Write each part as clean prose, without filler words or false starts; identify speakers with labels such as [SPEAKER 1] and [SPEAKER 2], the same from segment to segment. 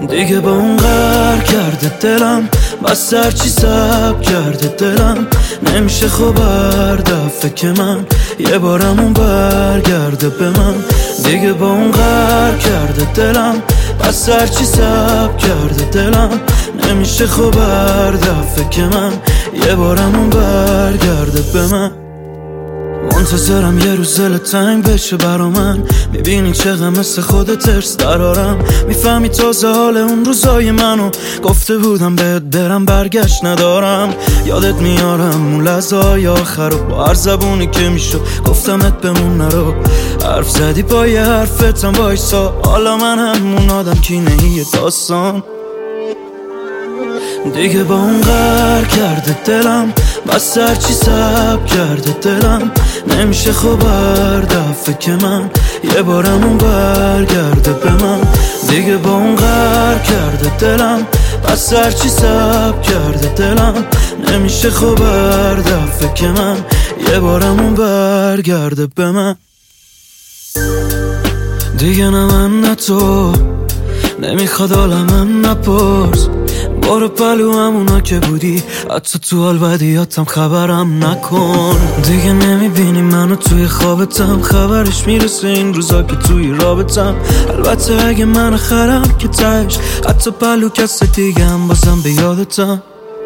[SPEAKER 1] دیگه با اون قهر کرده دلم، بس هرچی سب کرده دلم. نمیشه خوب هر دفعه که من یه بارم اون برگرده به من. دیگه با اون قهر کرده دلم، بس هرچی سب کرده دلم. نمیشه خوب هر دفعه که من یه بارم اون برگرده به من. منتظرم یه روز دل تنگ بشه برا من، میبینی چقدر مثل خودت ترس درارم. میفهمی تازه حال اون روزای منو، گفته بودم بهت برم برگشت ندارم. یادت میارم اون لحظه‌های آخر رو، با هر زبونی که میشد گفتمت بمون نرو. حرف زدی با یه حرفتم وایسا، حالا من همون آدم کینه یه داستان. دیگه با اون قهر کرده دلم، بس هرچی سب کرده دلم. نمیشه خوب هر دفعه که من یه بارم اون برگرده به من. دیگه با اون قهر کرده دلم، بس هرچی سب کرده دلم. نمیشه خوب هر دفعه که من یه بارم اون برگرده به من. دیگه نه من نه تو، نمیخواد عالمم نپرس. برو پلو همونا که بودی، حتی تو حال بدیاتم خبرم نکن. دیگه نمیبینی منو توی خوابتم، خبرش میرسه این روزا که توی رابطم. البته اگه من خرم که تش، حتی پلو کس دیگه هم بازم به یادتم.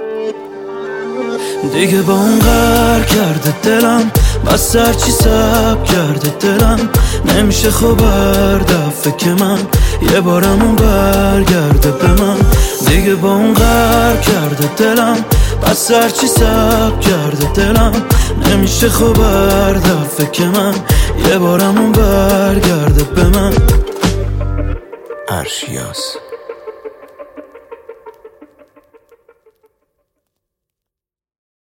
[SPEAKER 1] دیگه با اون قهر کرده دلم، بس هرچی سب کرده دلم. نمیشه خوب هر دفعه که من یه بارم اون برگرده به من. دیگه با اون قهر کرده دلم، بس هرچی سب کرده دلم. نمیشه خوب هر دفعه که من یه بارم اون برگرده به من.
[SPEAKER 2] عرشیاس